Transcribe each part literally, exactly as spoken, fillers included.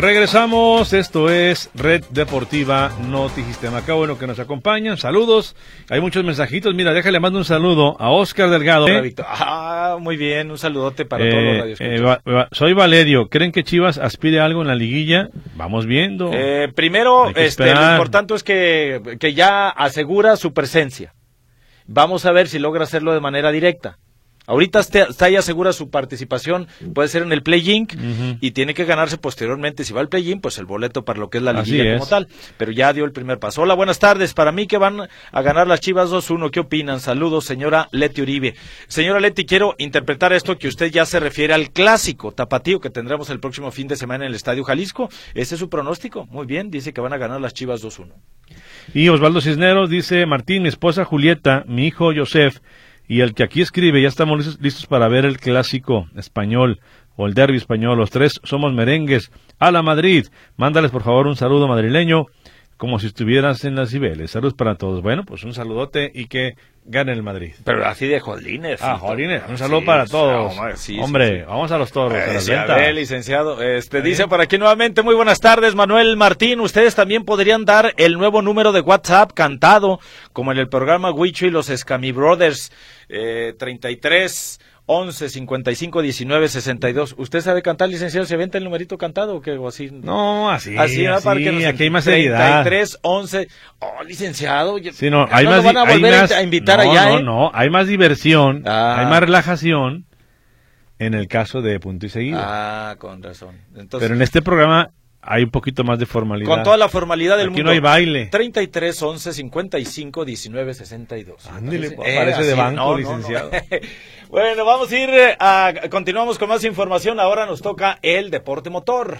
Regresamos, esto es Red Deportiva Notisistema. Qué bueno que nos acompañan, saludos, hay muchos mensajitos, mira, déjale mando un saludo a Oscar Delgado. ¿eh? Ah, muy bien, un saludote para eh, todos los radioescuchas. Eh, va, va, soy Valerio, ¿creen que Chivas aspire a algo en la liguilla? Vamos viendo. Eh, primero, este, lo importante es que, que ya asegura su presencia. Vamos a ver si logra hacerlo de manera directa. Ahorita está, está ya segura su participación, puede ser en el play-in, uh-huh. y tiene que ganarse posteriormente, si va al play-in, pues el boleto para lo que es la liguilla como tal, pero ya dio el primer paso. Hola, buenas tardes, para mí que van a ganar las Chivas dos uno, ¿qué opinan? Saludos, señora Leti Uribe. Señora Leti, quiero interpretar esto que usted ya se refiere al clásico tapatío que tendremos el próximo fin de semana en el Estadio Jalisco. ¿Ese es su pronóstico? Muy bien, dice que van a ganar las Chivas dos uno. Y Osvaldo Cisneros dice, Martín, mi esposa Julieta, mi hijo Joseph, y el que aquí escribe, ya estamos listos, listos para ver el clásico español o el derbi español. Los tres somos merengues. A la Madrid. Mándales por favor un saludo madrileño, como si estuvieras en las Cibeles. Saludos para todos. Bueno, pues un saludote y que gane el Madrid. Pero así de jolines. Ah, jolines. Un saludo sí, para todos. Hombre, sí, hombre sí, sí. Vamos a los toros. Eh, sí, a ver, licenciado. Este ¿Sí? Dice por aquí nuevamente, muy buenas tardes, Manuel Martín. Ustedes también podrían dar el nuevo número de WhatsApp cantado, como en el programa Huicho y los Escami Brothers. Eh, treinta y tres, once, cincuenta y cinco, diecinueve, sesenta y dos. ¿Usted sabe cantar, licenciado? ¿Se avienta el numerito cantado o qué? O así. No, así. Así, así para que nos aquí hay más seriedad. treinta y tres, once. Oh, licenciado. Sí, no, hay más, van a volver más, a invitar no, allá, no, ¿eh? no, hay más diversión, ah. hay más relajación en el caso de Punto y Seguido. Ah, con razón. Entonces, pero en este programa hay un poquito más de formalidad. Con toda la formalidad del Aquí mundo. no hay baile. treinta y tres, once, cincuenta y cinco, diecinueve, sesenta y dos. Ándele, parece, parece eh, de así, banco, no, licenciado. No, no. Bueno, vamos a ir a... Continuamos con más información. Ahora nos toca el deporte motor.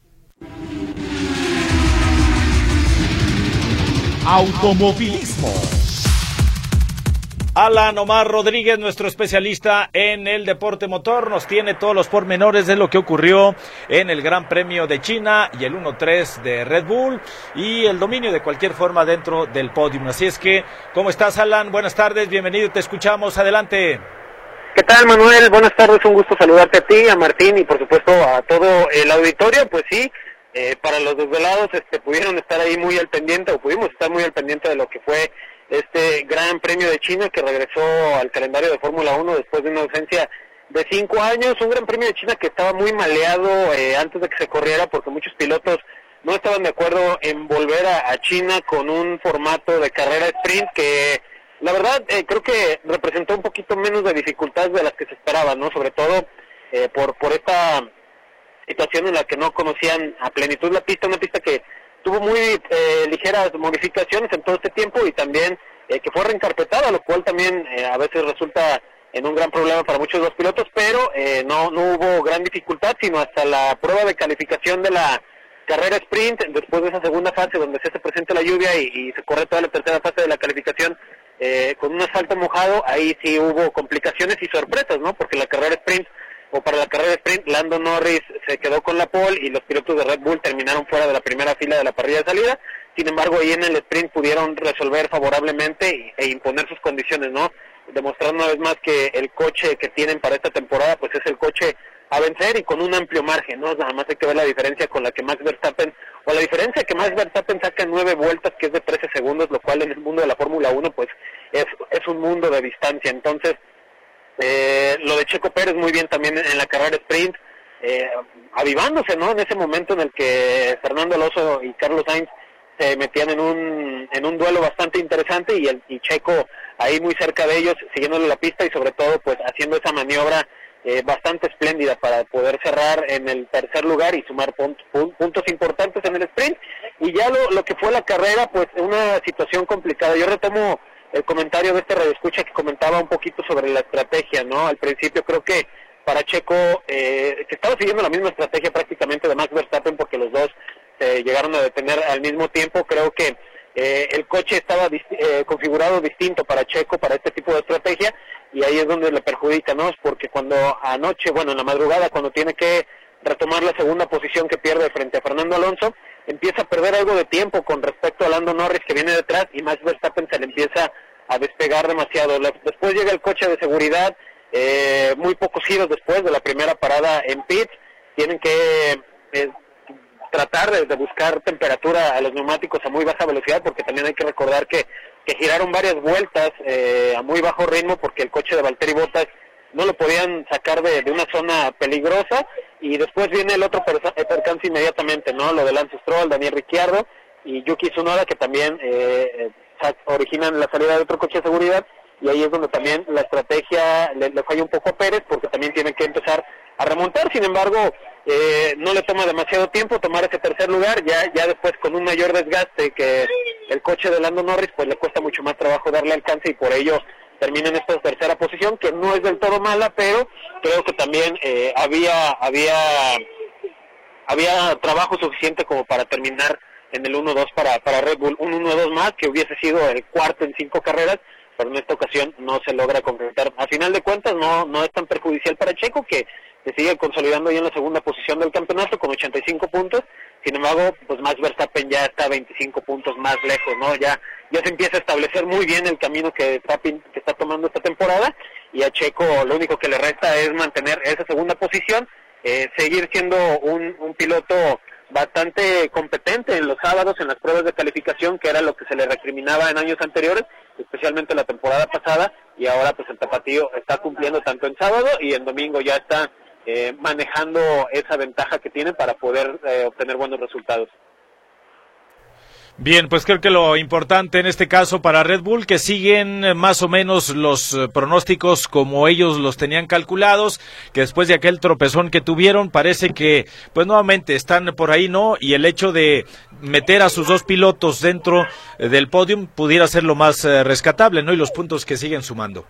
Automovilismo. Alan Omar Rodríguez, nuestro especialista en el deporte motor, nos tiene todos los pormenores de lo que ocurrió en el Gran Premio de China y el uno tres de Red Bull y el dominio de cualquier forma dentro del podium. Así es que, ¿cómo estás, Alan? Buenas tardes, bienvenido, te escuchamos, adelante. ¿Qué tal, Manuel? Buenas tardes, un gusto saludarte a ti, a Martín y por supuesto a todo el auditorio. Pues sí, eh, para los desvelados este, pudieron estar ahí muy al pendiente o pudimos estar muy al pendiente de lo que fue este Gran Premio de China que regresó al calendario de Fórmula uno después de una ausencia de cinco años, un Gran Premio de China que estaba muy maleado eh, antes de que se corriera porque muchos pilotos no estaban de acuerdo en volver a, a China con un formato de carrera sprint que la verdad eh, creo que representó un poquito menos de dificultades de las que se esperaban, ¿no? Sobre todo eh, por, por esta situación en la que no conocían a plenitud la pista, una pista que tuvo muy eh, ligeras modificaciones en todo este tiempo y también eh, que fue reencarpetada, lo cual también eh, a veces resulta en un gran problema para muchos de los pilotos, pero eh, no, no hubo gran dificultad, sino hasta la prueba de calificación de la carrera sprint, después de esa segunda fase donde se hace presente la lluvia y, y se corre toda la tercera fase de la calificación eh, con un asfalto mojado, ahí sí hubo complicaciones y sorpresas, ¿no? Porque la carrera sprint o para la carrera sprint, Lando Norris se quedó con la pole y los pilotos de Red Bull terminaron fuera de la primera fila de la parrilla de salida. Sin embargo, ahí en el sprint pudieron resolver favorablemente e imponer sus condiciones, ¿no? Demostrando una vez más que el coche que tienen para esta temporada, pues es el coche a vencer y con un amplio margen, ¿no? Nada más hay que ver la diferencia con la que Max Verstappen, o la diferencia que Max Verstappen saca en nueve vueltas, que es de trece segundos, lo cual en el mundo de la Fórmula uno, pues es, es un mundo de distancia. Entonces, Eh, lo de Checo Pérez muy bien también en la carrera sprint, eh, avivándose, ¿no? En ese momento en el que Fernando Alonso y Carlos Sainz se metían en un en un duelo bastante interesante y el y Checo ahí muy cerca de ellos, siguiéndole la pista y sobre todo pues haciendo esa maniobra eh, bastante espléndida para poder cerrar en el tercer lugar y sumar puntos, puntos importantes en el sprint. Y ya lo, lo que fue la carrera, pues una situación complicada. Yo retomo el comentario de este radioescucha que comentaba un poquito sobre la estrategia, ¿no? Al principio creo que para Checo, eh, que estaba siguiendo la misma estrategia prácticamente de Max Verstappen porque los dos eh, llegaron a detener al mismo tiempo, creo que eh, el coche estaba dist- eh, configurado distinto para Checo, para este tipo de estrategia, y ahí es donde le perjudica, ¿no? Porque cuando anoche, bueno, en la madrugada, cuando tiene que retomar la segunda posición que pierde frente a Fernando Alonso, empieza a perder algo de tiempo con respecto a Lando Norris que viene detrás y Max Verstappen se le empieza a despegar demasiado. Después llega el coche de seguridad, eh, muy pocos giros después de la primera parada en pits, tienen que eh, tratar de, de buscar temperatura a los neumáticos a muy baja velocidad, porque también hay que recordar que, que giraron varias vueltas eh, a muy bajo ritmo, porque el coche de Valtteri Bottas no lo podían sacar de, de una zona peligrosa, y después viene el otro percance inmediatamente, ¿no? Lo de Lance Stroll, Daniel Ricciardo y Yuki Tsunoda, que también eh, originan la salida de otro coche de seguridad, y ahí es donde también la estrategia le, le falla un poco a Pérez, porque también tiene que empezar a remontar. Sin embargo, eh, no le toma demasiado tiempo tomar ese tercer lugar, ya ya después con un mayor desgaste que el coche de Lando Norris, pues le cuesta mucho más trabajo darle alcance, y por ello termina en esta tercera posición, que no es del todo mala, pero creo que también eh, había había había trabajo suficiente como para terminar en el uno dos para, para Red Bull, un uno dos más, que hubiese sido el cuarto en cinco carreras, pero en esta ocasión no se logra concretar. A final de cuentas no no es tan perjudicial para Checo, que se sigue consolidando ya en la segunda posición del campeonato con ochenta y cinco puntos. Sin embargo, pues Max Verstappen ya está veinticinco puntos más lejos, ¿no? Ya ya se empieza a establecer muy bien el camino que está, que está tomando esta temporada, y a Checo lo único que le resta es mantener esa segunda posición, eh, seguir siendo un, un piloto bastante competente en los sábados, en las pruebas de calificación, que era lo que se le recriminaba en años anteriores, especialmente la temporada pasada, y ahora pues el tapatío está cumpliendo tanto en sábado y en domingo ya está eh, manejando esa ventaja que tiene para poder eh, obtener buenos resultados. Bien, pues creo que lo importante en este caso para Red Bull, que siguen más o menos los pronósticos como ellos los tenían calculados, que después de aquel tropezón que tuvieron, parece que pues nuevamente están por ahí, ¿no? Y el hecho de meter a sus dos pilotos dentro del podium pudiera ser lo más eh, rescatable, ¿no? Y los puntos que siguen sumando.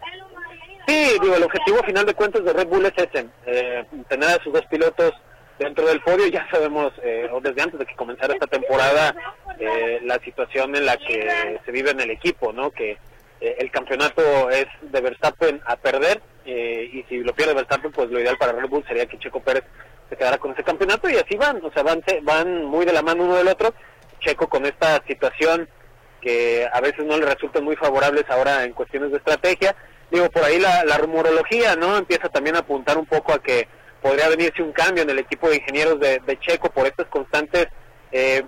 Sí, digo, el objetivo a final de cuentas de Red Bull es ese, eh, tener a sus dos pilotos dentro del podio. Ya sabemos, eh, o desde antes de que comenzara esta temporada, eh, la situación en la que se vive en el equipo, ¿no? Que eh, el campeonato es de Verstappen a perder, eh, y si lo pierde Verstappen, pues lo ideal para Red Bull sería que Checo Pérez se quedara con ese campeonato, y así van, o sea, van, van muy de la mano uno del otro. Checo con esta situación que a veces no le resultan muy favorables ahora en cuestiones de estrategia. Digo, por ahí la, la rumorología, ¿no? Empieza también a apuntar un poco a que podría venirse un cambio en el equipo de ingenieros de, de Checo por estas constantes, eh,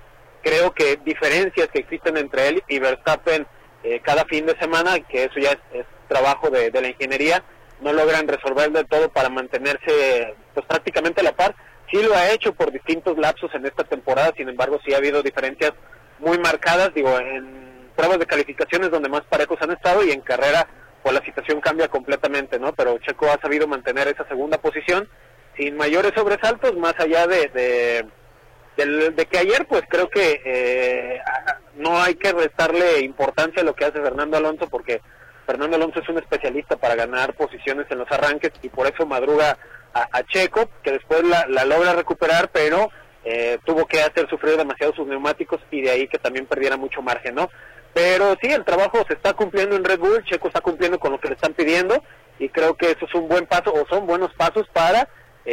creo que diferencias que existen entre él y Verstappen eh, cada fin de semana, que eso ya es, es trabajo de, de la ingeniería, no logran resolver del todo para mantenerse pues prácticamente a la par. Sí lo ha hecho por distintos lapsos en esta temporada, sin embargo sí ha habido diferencias muy marcadas, digo, en pruebas de calificaciones donde más parejos han estado, y en carrera pues la situación cambia completamente, ¿no? Pero Checo ha sabido mantener esa segunda posición sin mayores sobresaltos, más allá de de, de, de que ayer pues creo que eh, no hay que restarle importancia a lo que hace Fernando Alonso, porque Fernando Alonso es un especialista para ganar posiciones en los arranques, y por eso madruga a, a Checo, que después la, la logra recuperar, pero eh, tuvo que hacer sufrir demasiado sus neumáticos, y de ahí que también perdiera mucho margen, ¿no? Pero sí, el trabajo se está cumpliendo en Red Bull, Checo está cumpliendo con lo que le están pidiendo, y creo que eso es un buen paso, o son buenos pasos para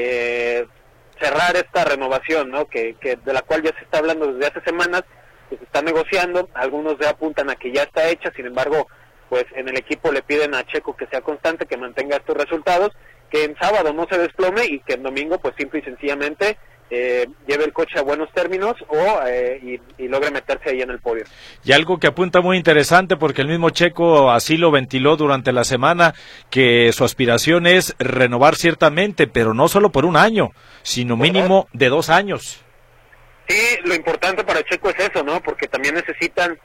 eh, cerrar esta renovación, ¿no? Que, que de la cual ya se está hablando desde hace semanas, que se está negociando, algunos ya apuntan a que ya está hecha, sin embargo, pues en el equipo le piden a Checo que sea constante, que mantenga estos resultados, que en sábado no se desplome, y que en domingo pues simple y sencillamente Eh, lleve el coche a buenos términos o eh, y, y logre meterse ahí en el podio. Y algo que apunta muy interesante, porque el mismo Checo así lo ventiló durante la semana, que su aspiración es renovar ciertamente, pero no solo por un año, sino mínimo de dos años. Sí, lo importante para Checo es eso, ¿no? Porque también necesitan,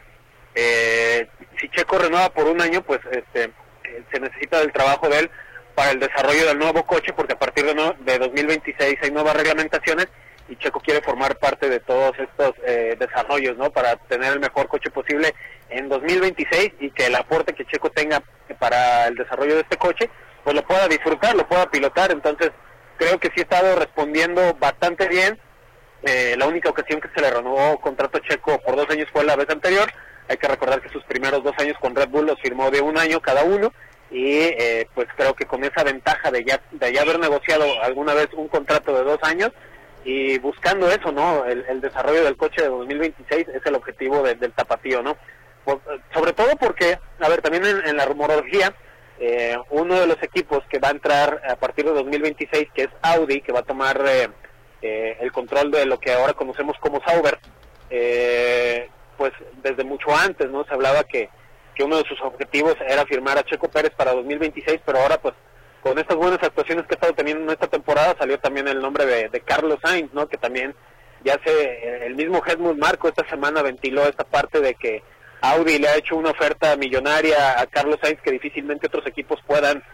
eh, si Checo renueva por un año, pues este eh, se necesita del trabajo de él para el desarrollo del nuevo coche, porque a partir de, no, de dos mil veintiséis hay nuevas reglamentaciones, y Checo quiere formar parte de todos estos eh, desarrollos, ¿no? Para tener el mejor coche posible en dos mil veintiséis, y que el aporte que Checo tenga para el desarrollo de este coche, pues lo pueda disfrutar, lo pueda pilotar. Entonces creo que sí ha estado respondiendo bastante bien. Eh, la única ocasión que se le renovó contrato a Checo por dos años fue la vez anterior. Hay que recordar que sus primeros dos años con Red Bull los firmó de un año cada uno, y eh, pues creo que con esa ventaja de ya de ya haber negociado alguna vez un contrato de dos años y buscando eso, ¿no? El, el desarrollo del coche de dos mil veintiséis es el objetivo de, del tapatío, ¿no? Por, sobre todo porque, a ver, también en, en la rumorología, eh, uno de los equipos que va a entrar a partir de dos mil veintiséis, que es Audi, que va a tomar eh, eh, el control de lo que ahora conocemos como Sauber, eh, pues desde mucho antes, ¿no? Se hablaba que, que uno de sus objetivos era firmar a Checo Pérez para dos mil veintiséis, pero ahora pues con estas buenas actuaciones que ha estado teniendo en esta temporada salió también el nombre de, de Carlos Sainz, ¿no? Que también ya se, el mismo Helmut Marko esta semana ventiló esta parte de que Audi le ha hecho una oferta millonaria a Carlos Sainz que difícilmente otros equipos puedan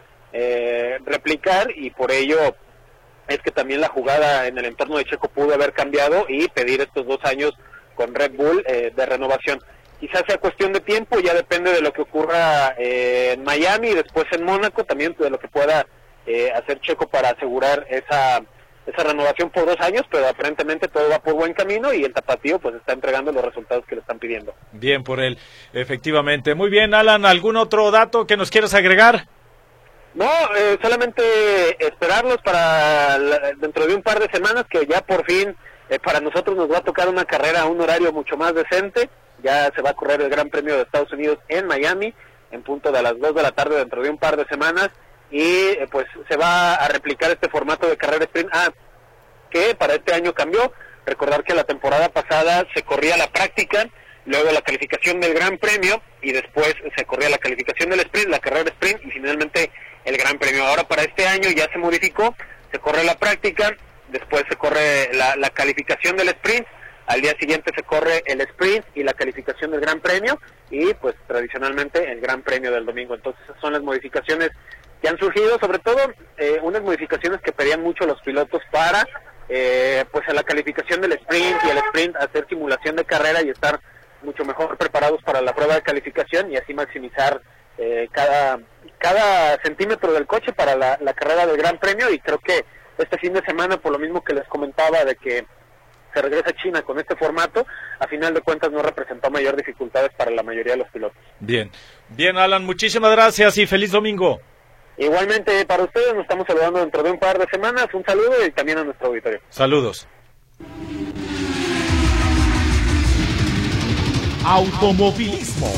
eh, replicar, y por ello es que también la jugada en el entorno de Checo pudo haber cambiado y pedir estos dos años con Red Bull eh, de renovación. Quizás sea cuestión de tiempo, ya depende de lo que ocurra eh, en Miami y después en Mónaco, también de lo que pueda eh, hacer Checo para asegurar esa esa renovación por dos años, pero aparentemente todo va por buen camino y el tapatío pues está entregando los resultados que le están pidiendo. Bien por él, efectivamente. Muy bien, Alan, ¿algún otro dato que nos quieras agregar? No, eh, solamente esperarlos para la, dentro de un par de semanas, que ya por fin eh, para nosotros nos va a tocar una carrera a un horario mucho más decente. Ya se va a correr el Gran Premio de Estados Unidos en Miami, en punto de las dos de la tarde dentro de un par de semanas, y eh, pues se va a replicar este formato de carrera sprint, ah, que para este año cambió. Recordar que la temporada pasada se corría la práctica, luego la calificación del Gran Premio, y después se corría la calificación del sprint, la carrera sprint, y finalmente el Gran Premio. Ahora para este año ya se modificó, se corre la práctica, después se corre la, la calificación del sprint, al día siguiente se corre el sprint y la calificación del Gran Premio, y pues tradicionalmente el Gran Premio del domingo. Entonces esas son las modificaciones que han surgido, sobre todo eh, unas modificaciones que pedían mucho los pilotos para eh, pues a la calificación del sprint y el sprint hacer simulación de carrera y estar mucho mejor preparados para la prueba de calificación y así maximizar eh, cada cada centímetro del coche para la, la carrera del Gran Premio. Y creo que este fin de semana, por lo mismo que les comentaba de que se regresa a China con este formato, a final de cuentas no representó mayor dificultades para la mayoría de los pilotos. Bien, bien Alan, muchísimas gracias y feliz domingo. Igualmente para ustedes, nos estamos saludando dentro de un par de semanas. Un saludo y también a nuestro auditorio. Saludos. Automovilismo.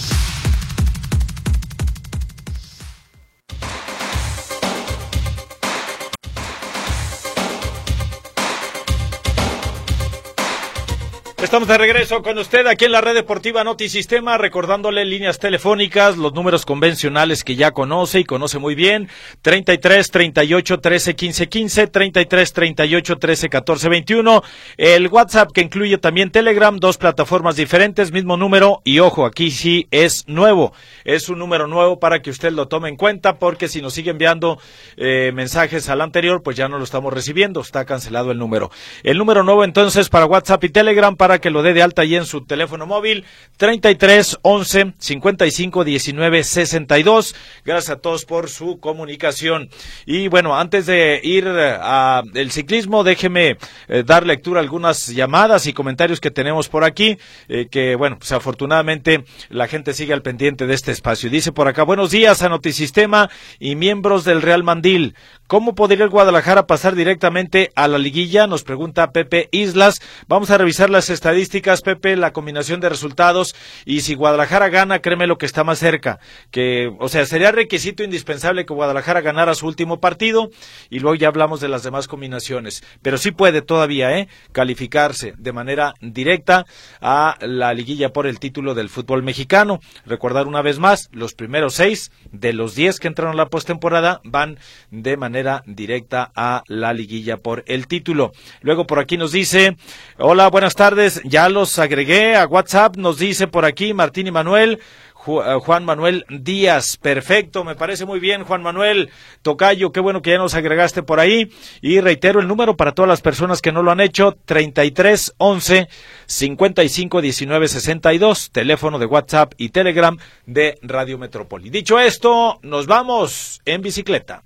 Estamos de regreso con usted aquí en la Red Deportiva Notisistema, recordándole líneas telefónicas, los números convencionales que ya conoce y conoce muy bien: treinta y tres, treinta y ocho, trece, quince, quince, treinta y tres, treinta y ocho, trece, catorce, veintiuno, el WhatsApp que incluye también Telegram, dos plataformas diferentes, mismo número, y ojo, aquí sí es nuevo, es un número nuevo para que usted lo tome en cuenta, porque si nos sigue enviando eh, mensajes al anterior, pues ya no lo estamos recibiendo, está cancelado el número. El número nuevo entonces para WhatsApp y Telegram, para que lo dé de alta ahí en su teléfono móvil: treinta y tres, once, cincuenta y cinco, diecinueve, sesenta y dos. Gracias a todos por su comunicación. Y bueno, antes de ir a el ciclismo, déjeme eh, dar lectura a algunas llamadas y comentarios que tenemos por aquí, eh, que bueno, pues afortunadamente la gente sigue al pendiente de este espacio. Dice por acá: buenos días a Notisistema y miembros del Real Mandil. ¿Cómo podría el Guadalajara pasar directamente a la liguilla? Nos pregunta Pepe Islas. Vamos a revisar las estadísticas, Pepe, la combinación de resultados, y si Guadalajara gana, créeme lo que está más cerca, que, o sea, sería requisito indispensable que Guadalajara ganara su último partido, y luego ya hablamos de las demás combinaciones, pero sí puede todavía, eh, calificarse de manera directa a la liguilla por el título del fútbol mexicano. Recordar una vez más, los primeros seis de los diez que entraron a la postemporada van de manera directa a la liguilla por el título. Luego por aquí nos dice: hola, buenas tardes, ya los agregué a WhatsApp, nos dice por aquí Martín y Manuel. Juan Manuel Díaz, perfecto, me parece muy bien, Juan Manuel Tocayo, qué bueno que ya nos agregaste por ahí, y reitero el número para todas las personas que no lo han hecho: treinta y tres, once, cincuenta y cinco, diecinueve, sesenta y dos, teléfono de WhatsApp y Telegram de Radio Metrópoli. Dicho esto, nos vamos en bicicleta.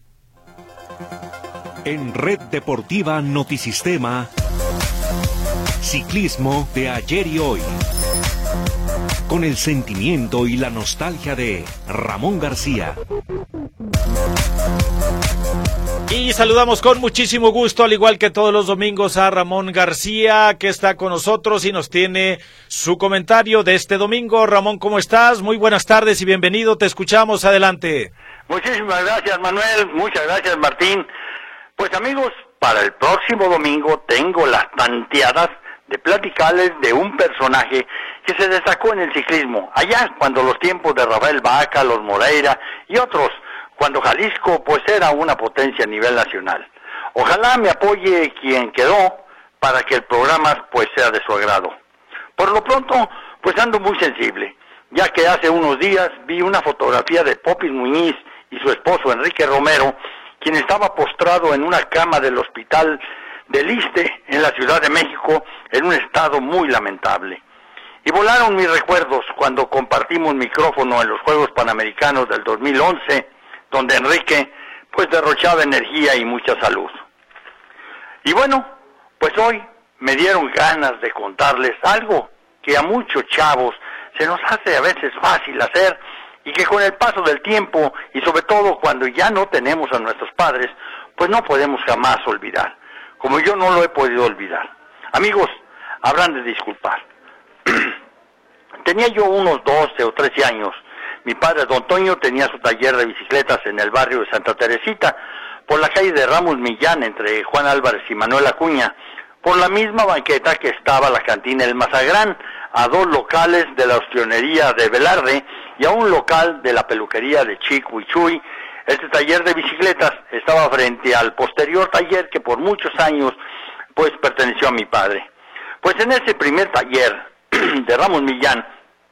En Red Deportiva Notisistema, ciclismo de ayer y hoy, con el sentimiento y la nostalgia de Ramón García. Y saludamos con muchísimo gusto, al igual que todos los domingos, a Ramón García, que está con nosotros y nos tiene su comentario de este domingo. Ramón, ¿cómo estás? Muy buenas tardes y bienvenido, te escuchamos, adelante. Muchísimas gracias, Manuel, muchas gracias, Martín. Pues amigos, para el próximo domingo tengo las tanteadas de platicarles de un personaje que se destacó en el ciclismo, allá cuando los tiempos de Rafael Vaca, los Moreira y otros, cuando Jalisco pues era una potencia a nivel nacional. Ojalá me apoye quien quedó para que el programa pues sea de su agrado. Por lo pronto, pues ando muy sensible, ya que hace unos días vi una fotografía de Popis Muñiz y su esposo Enrique Romero, quien estaba postrado en una cama del hospital del Iste en la Ciudad de México en un estado muy lamentable. Y volaron mis recuerdos cuando compartimos micrófono en los Juegos Panamericanos del dos mil once, donde Enrique pues derrochaba energía y mucha salud. Y bueno, pues hoy me dieron ganas de contarles algo que a muchos chavos se nos hace a veces fácil hacer y que con el paso del tiempo y sobre todo cuando ya no tenemos a nuestros padres, pues no podemos jamás olvidar, como yo no lo he podido olvidar. Amigos, habrán de disculpar. Tenía yo unos doce o trece años. Mi padre, don Toño, tenía su taller de bicicletas en el barrio de Santa Teresita, por la calle de Ramos Millán, entre Juan Álvarez y Manuel Acuña, por la misma banqueta que estaba la cantina El Mazagrán, a dos locales de la ostionería de Velarde y a un local de la peluquería de Chico y Chuy. Este taller de bicicletas estaba frente al posterior taller que por muchos años pues perteneció a mi padre. Pues en ese primer taller de Ramos Millán,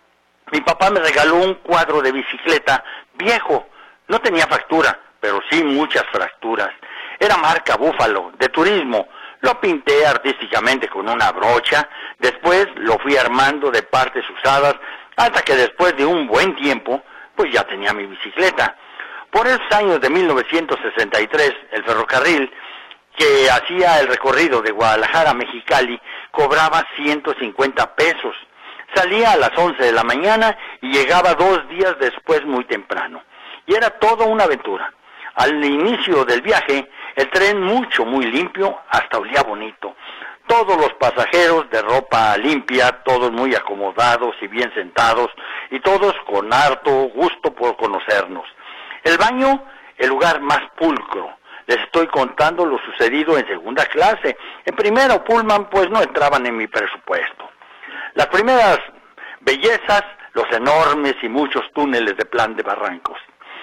mi papá me regaló un cuadro de bicicleta viejo, no tenía factura, pero sí muchas fracturas. Era marca Búfalo, de turismo. Lo pinté artísticamente con una brocha, después lo fui armando de partes usadas, hasta que después de un buen tiempo, pues ya tenía mi bicicleta. Por esos años de mil novecientos sesenta y tres, el ferrocarril, que hacía el recorrido de Guadalajara a Mexicali, cobraba ciento cincuenta pesos. Salía a las once de la mañana y llegaba dos días después muy temprano. Y era toda una aventura. Al inicio del viaje, el tren mucho, muy limpio, hasta olía bonito. Todos los pasajeros de ropa limpia, todos muy acomodados y bien sentados, y todos con harto gusto por conocernos. El baño, el lugar más pulcro. Les estoy contando lo sucedido en segunda clase. En primera o Pullman, pues no entraban en mi presupuesto. Las primeras bellezas, los enormes y muchos túneles de plan de barrancos.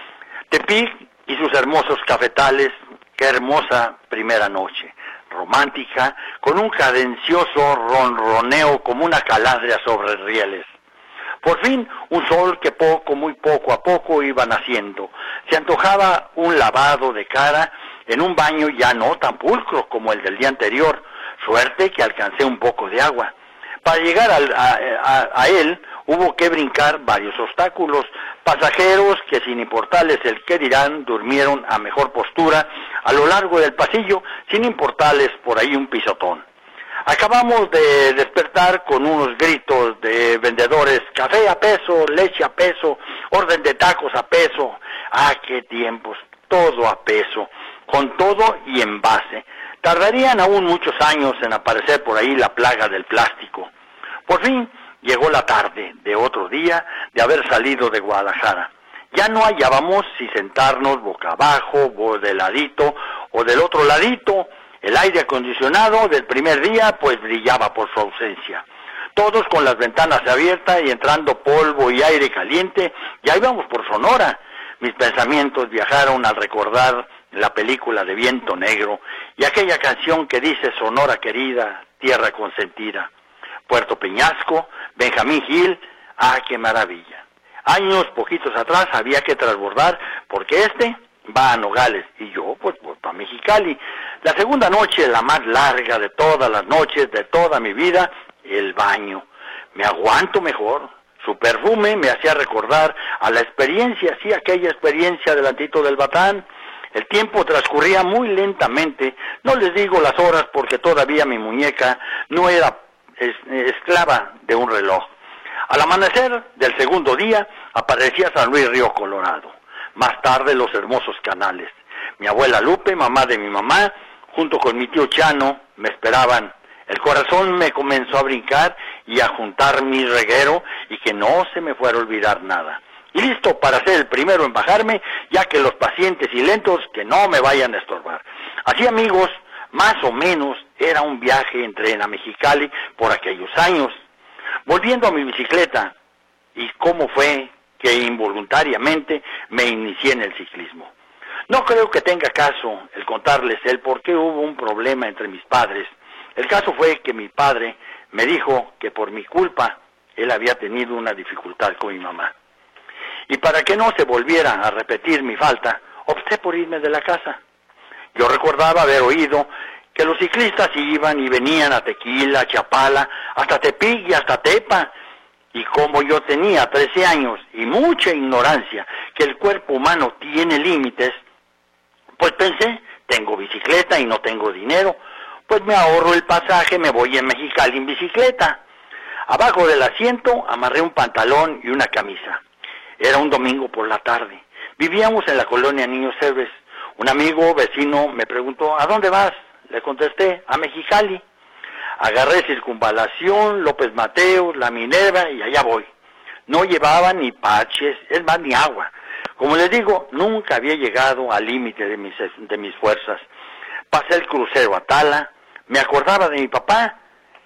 Tepic y sus hermosos cafetales, qué hermosa primera noche, romántica, con un cadencioso ronroneo como una calandria sobre rieles. Por fin, un sol que poco, muy poco a poco iba naciendo. Se antojaba un lavado de cara en un baño ya no tan pulcro como el del día anterior. Suerte que alcancé un poco de agua. Para llegar al, a, a, a él hubo que brincar varios obstáculos. Pasajeros que sin importarles el qué dirán durmieron a mejor postura a lo largo del pasillo sin importarles por ahí un pisotón. Acabamos de despertar con unos gritos de vendedores, café a peso, leche a peso, orden de tacos a peso. ¡Ah, qué tiempos! Todo a peso, con todo y envase. Tardarían aún muchos años en aparecer por ahí la plaga del plástico. Por fin llegó la tarde de otro día de haber salido de Guadalajara. Ya no hallábamos si sentarnos boca abajo, o de ladito, o del otro ladito. El aire acondicionado del primer día pues brillaba por su ausencia. Todos con las ventanas abiertas y entrando polvo y aire caliente, ya íbamos por Sonora. Mis pensamientos viajaron al recordar la película de Viento Negro y aquella canción que dice Sonora querida, tierra consentida. Puerto Peñasco, Benjamín Gil, ¡ah, qué maravilla! Años poquitos atrás había que transbordar porque este va a Nogales y yo pues voy para Mexicali. La segunda noche, la más larga de todas las noches de toda mi vida, el baño. Me aguanto mejor. Su perfume me hacía recordar a la experiencia, sí, aquella experiencia delantito del Batán. El tiempo transcurría muy lentamente, no les digo las horas porque todavía mi muñeca no era es, esclava de un reloj. Al amanecer del segundo día aparecía San Luis Río Colorado. Más tarde los hermosos canales. Mi abuela Lupe, mamá de mi mamá, junto con mi tío Chano, me esperaban. El corazón me comenzó a brincar y a juntar mi reguero y que no se me fuera a olvidar nada. Y listo para ser el primero en bajarme, ya que los pacientes y lentos que no me vayan a estorbar. Así amigos, Más o menos era un viaje en tren a Mexicali por aquellos años. Volviendo a mi bicicleta, y cómo fue que involuntariamente me inicié en el ciclismo. No creo que tenga caso el contarles el por qué hubo un problema entre mis padres. El caso fue que mi padre me dijo que por mi culpa él había tenido una dificultad con mi mamá. Y para que no se volviera a repetir mi falta, opté por irme de la casa. Yo recordaba haber oído que los ciclistas iban y venían a Tequila, Chapala, hasta Tepic y hasta Tepa. Y como yo tenía trece años y mucha ignorancia que el cuerpo humano tiene límites, pues pensé, tengo bicicleta y no tengo dinero, pues me ahorro el pasaje, me voy en Mexicali en bicicleta. Abajo del asiento amarré un pantalón y una camisa. Era un domingo por la tarde. Vivíamos en la colonia Niños Héroes. Un amigo vecino me preguntó, ¿a dónde vas? Le contesté, a Mexicali. Agarré Circunvalación, López Mateos, La Minerva y allá voy. No llevaba ni parches, es más, ni agua. Como les digo, nunca había llegado al límite de mis, de mis fuerzas. Pasé el crucero a Tala, me acordaba de mi papá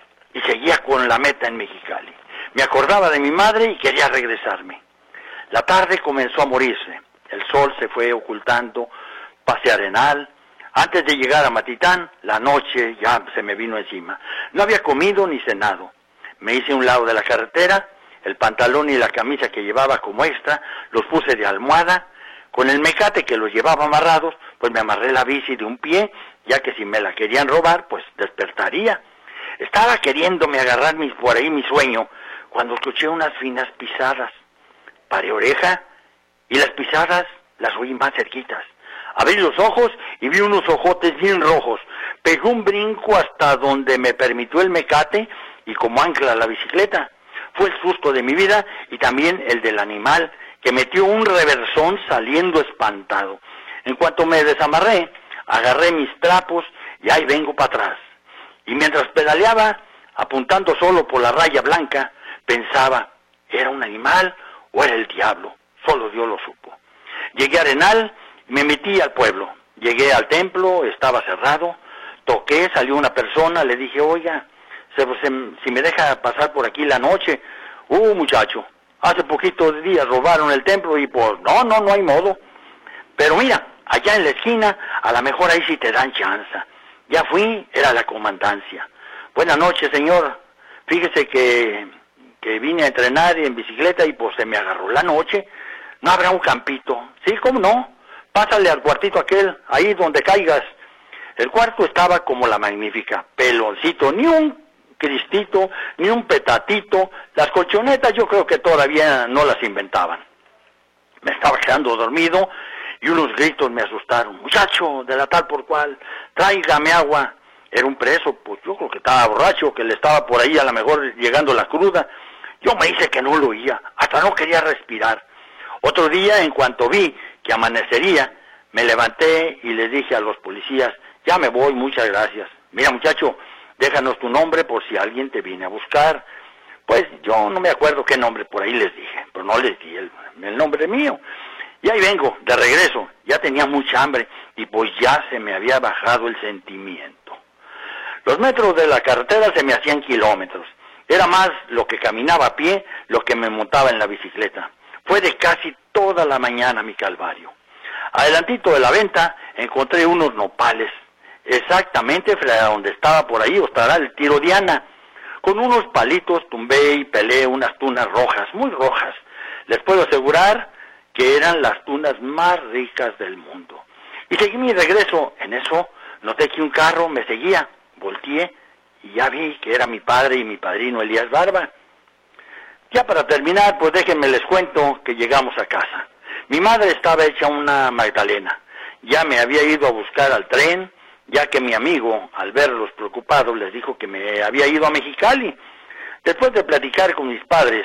y seguía con la meta en Mexicali. Me acordaba de mi madre y quería regresarme. La tarde comenzó a morirse, el sol se fue ocultando, pasé Arenal. Antes de llegar a Matitán, la noche ya se me vino encima. No había comido ni cenado. Me hice a un lado de la carretera, el pantalón y la camisa que llevaba como extra, los puse de almohada. Con el mecate que los llevaba amarrados, pues me amarré la bici de un pie, ya que si me la querían robar, pues despertaría. Estaba queriéndome agarrar mis, por ahí mi sueño, cuando escuché unas finas pisadas. Paré oreja y las pisadas las oí más cerquitas. Abrí los ojos y vi unos ojotes bien rojos. Pegué un brinco hasta donde me permitió el mecate y como ancla la bicicleta. Fue el susto de mi vida y también el del animal, que metió un reversón saliendo espantado. En cuanto me desamarré, agarré mis trapos y ahí vengo para atrás. Y mientras pedaleaba, apuntando solo por la raya blanca, pensaba, ¿era un animal o era el diablo? Solo Dios lo supo. Llegué a Arenal, me metí al pueblo. Llegué al templo, estaba cerrado. Toqué, salió una persona, le dije, oiga, se, se, si me deja pasar por aquí la noche. Uh, muchacho, hace poquitos días robaron el templo y pues, no, no, no hay modo. Pero mira, allá en la esquina, a lo mejor ahí sí te dan chanza. Ya fui, era la comandancia. Buenas noches, señor. Fíjese que, que vine a entrenar en bicicleta y pues se me agarró la noche. ¿No habrá un campito? Sí, ¿cómo no? Pásale al cuartito aquel, ahí donde caigas. El cuarto estaba como la magnífica, peloncito, ni un cristito, ni un petatito. Las colchonetas yo creo que todavía no las inventaban. Me estaba quedando dormido y unos gritos me asustaron. Muchacho, de la tal por cual, tráigame agua. Era un preso, pues yo creo que estaba borracho, que le estaba por ahí a lo mejor llegando la cruda. Yo me hice que no lo oía, hasta no quería respirar. Otro día, en cuanto vi que amanecería, me levanté y les dije a los policías, ya me voy, muchas gracias. Mira, muchacho, déjanos tu nombre por si alguien te viene a buscar. Pues yo no me acuerdo qué nombre por ahí les dije, pero no les di el, el nombre mío. Y ahí vengo, de regreso, ya tenía mucha hambre y pues ya se me había bajado el sentimiento. Los metros de la carretera se me hacían kilómetros. Era más lo que caminaba a pie, lo que me montaba en la bicicleta. Fue de casi toda la mañana mi calvario. Adelantito de la venta encontré unos nopales, exactamente frente a donde estaba por ahí, o estará el tiro Diana. Con unos palitos tumbé y pelé unas tunas rojas, muy rojas. Les puedo asegurar que eran las tunas más ricas del mundo. Y seguí mi regreso. En eso noté que un carro me seguía. Volteé y ya vi que era mi padre y mi padrino Elías Barba. Ya para terminar, pues déjenme les cuento que llegamos a casa. Mi madre estaba hecha una magdalena. Ya me había ido a buscar al tren, ya que mi amigo, al verlos preocupados, les dijo que me había ido a Mexicali. Después de platicar con mis padres,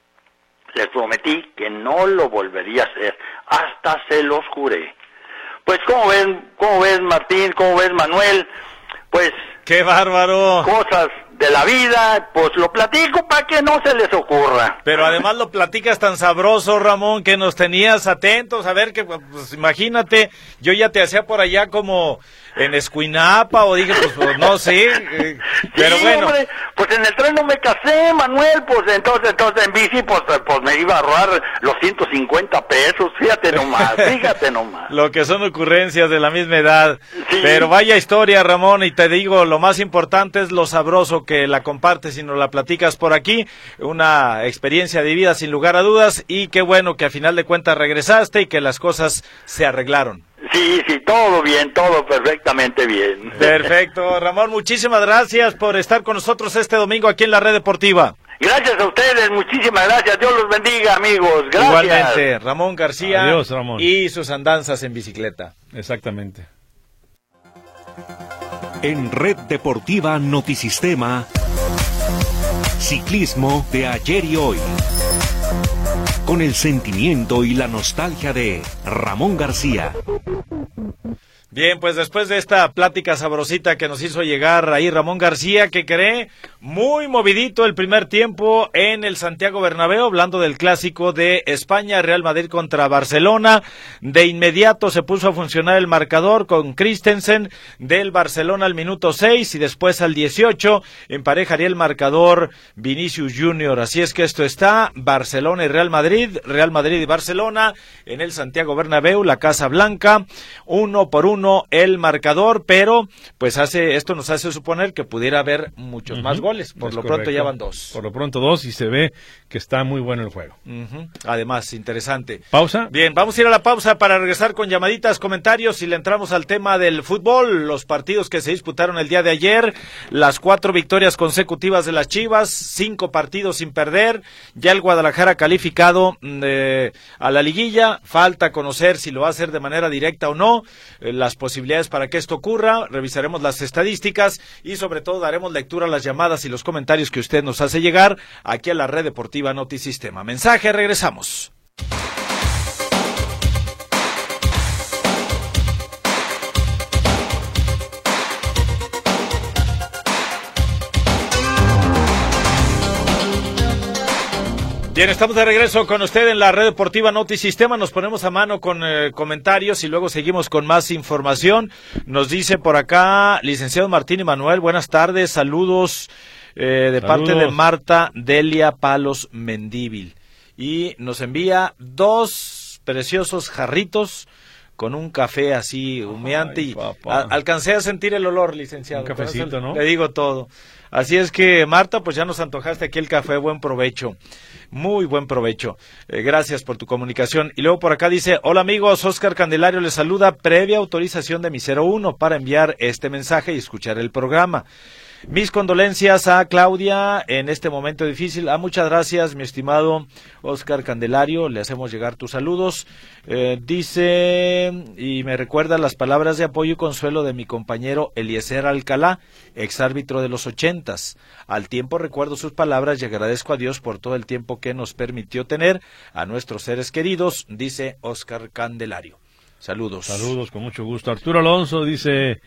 les prometí que no lo volvería a hacer, hasta se los juré. Pues, ¿cómo ves, cómo ves Martín, cómo ves Manuel? Pues... ¡Qué bárbaro! Cosas de la vida, pues lo platico para que no se les ocurra. Pero además lo platicas tan sabroso, Ramón, que nos tenías atentos, a ver que, pues imagínate, yo ya te hacía por allá como en Escuinapa, o dije, pues, pues no sé, eh, pero sí, bueno. Hombre, pues en el tren no me casé, Manuel, pues entonces, entonces en bici, pues, pues me iba a ahorrar los ciento cincuenta pesos, fíjate nomás, fíjate nomás. Lo que son ocurrencias de la misma edad, sí. Pero vaya historia, Ramón, y te digo, lo más importante es lo sabroso que la compartes y nos la platicas por aquí, una experiencia de vida sin lugar a dudas, y qué bueno que a final de cuentas regresaste y que las cosas se arreglaron. Sí, sí, todo bien, todo perfectamente bien. Perfecto, Ramón, muchísimas gracias por estar con nosotros este domingo aquí en la Red Deportiva. Gracias a ustedes, muchísimas gracias, Dios los bendiga, amigos, gracias. Igualmente, Ramón García. Adiós, Ramón. Y sus andanzas en bicicleta. Exactamente. En Red Deportiva Notisistema, ciclismo de ayer y hoy, con el sentimiento y la nostalgia de Ramón García. Bien, pues después de esta plática sabrosita que nos hizo llegar ahí Ramón García, que cree muy movidito el primer tiempo en el Santiago Bernabéu, hablando del clásico de España, Real Madrid contra Barcelona. De inmediato se puso a funcionar el marcador con Christensen del Barcelona al minuto seis y después al dieciocho emparejaría el marcador Vinicius Junior. Así es que esto está Barcelona y Real Madrid, Real Madrid y Barcelona en el Santiago Bernabéu, la Casa Blanca, uno por uno el marcador, pero pues hace esto nos hace suponer que pudiera haber muchos uh-huh. más goles. Por es lo correcto. Pronto ya van dos. Por lo pronto dos y se ve que está muy bueno el juego. Uh-huh. Además, interesante. ¿Pausa? Bien, vamos a ir a la pausa para regresar con llamaditas, comentarios y le entramos al tema del fútbol, los partidos que se disputaron el día de ayer, las cuatro victorias consecutivas de las Chivas, cinco partidos sin perder, ya el Guadalajara calificado eh, a la liguilla, falta conocer si lo va a hacer de manera directa o no, eh, las posibilidades para que esto ocurra, revisaremos las estadísticas y sobre todo daremos lectura a las llamadas y los comentarios que usted nos hace llegar aquí a la Red Deportiva Notisistema. Mensaje, regresamos. Bien, estamos de regreso con usted en la Red Deportiva Notisistema. Nos ponemos a mano con eh, comentarios y luego seguimos con más información. Nos dice por acá, licenciado Martín y Manuel, buenas tardes, saludos eh, de saludos. parte de Marta Delia Palos Mendíbil. Y nos envía dos preciosos jarritos con un café así humeante. Ay, y a, alcancé a sentir el olor, licenciado. Un cafecito, ¿no? Le digo todo. Así es que, Marta, pues ya nos antojaste aquí el café, buen provecho. Muy buen provecho. Eh, gracias por tu comunicación. Y luego por acá dice, hola amigos, Oscar Candelario les saluda, previa autorización de mi cero uno para enviar este mensaje y escuchar el programa. Mis condolencias a Claudia en este momento difícil. Ah, muchas gracias, mi estimado Oscar Candelario. Le hacemos llegar tus saludos. Eh, dice, y me recuerda las palabras de apoyo y consuelo de mi compañero Eliezer Alcalá, exárbitro de los ochentas. Al tiempo recuerdo sus palabras y agradezco a Dios por todo el tiempo que nos permitió tener a nuestros seres queridos, dice Oscar Candelario. Saludos. Saludos, con mucho gusto. Arturo Alonso dice...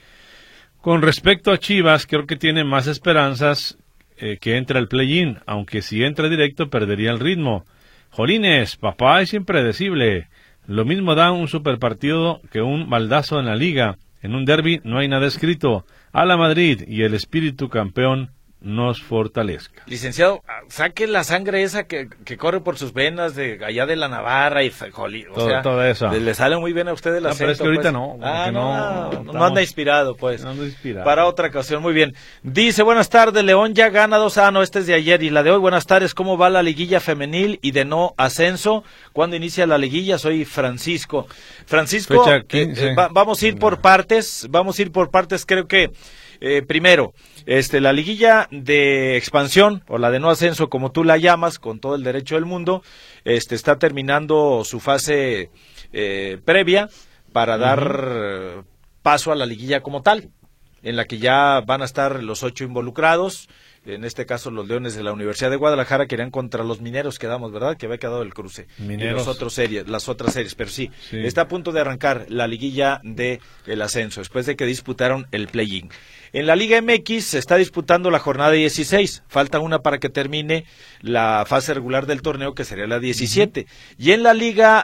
Con respecto a Chivas, creo que tiene más esperanzas eh, que entre al play-in, aunque si entra directo perdería el ritmo. Jolines, papá es impredecible. Lo mismo da un superpartido que un baldazo en la liga. En un derbi no hay nada escrito. A la Madrid y el espíritu campeón nos fortalezca. Licenciado, saque la sangre esa que, que corre por sus venas de allá de la Navarra y jolí, o todo, sea, todo eso. Le, le sale muy bien a usted el no, acento. Pero es que ahorita pues. no, ah, que no, no, no, estamos, no anda inspirado, pues. No anda inspirado. Para otra ocasión, muy bien. Dice, buenas tardes, León ya gana dos, ah, no, este es de ayer, y la de hoy, buenas tardes, ¿cómo va la liguilla femenil y de no ascenso? ¿Cuándo inicia la liguilla? Soy Francisco. Francisco, Fecha quince. Eh, eh, va, vamos a ir por partes, vamos a ir por partes, creo que Eh, primero, este, la liguilla de expansión o la de no ascenso, como tú la llamas, con todo el derecho del mundo, este, está terminando su fase eh, previa para dar uh-huh. paso a la liguilla como tal. en la que ya van a estar los ocho involucrados. En este caso, los Leones de la Universidad de Guadalajara que irán contra los Mineros, quedamos, ¿verdad? Que había quedado el cruce. Mineros. Y los otros series, las otras series, pero sí, sí, está a punto de arrancar la liguilla de el ascenso, después de que disputaron el play-in. En la Liga M X se está disputando la jornada dieciséis, falta una para que termine la fase regular del torneo, que sería la diecisiete. Uh-huh. Y en la Liga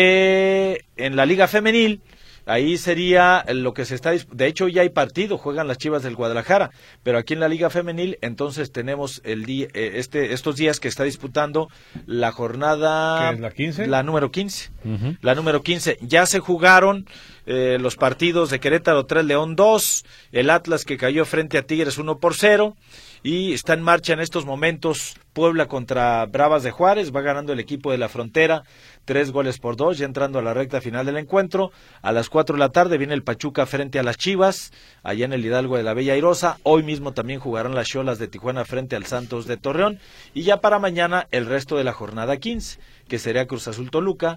de, en la Liga Femenil, ahí sería lo que se está... De hecho, ya hay partido, juegan las Chivas del Guadalajara, pero aquí en la Liga Femenil, entonces tenemos el día, este, estos días que está disputando la jornada... ¿Qué es la quince? La número quince. Uh-huh. La número quince. Ya se jugaron eh, los partidos de Querétaro tres, León dos, el Atlas que cayó frente a Tigres uno por cero, y está en marcha en estos momentos Puebla contra Bravas de Juárez, va ganando el equipo de la Frontera, tres goles por dos, ya entrando a la recta final del encuentro. A las cuatro de la tarde viene el Pachuca frente a las Chivas, allá en el Hidalgo de la Bella Airosa. Hoy mismo también jugarán las Xolas de Tijuana frente al Santos de Torreón, y ya para mañana el resto de la jornada quince, que sería Cruz Azul Toluca,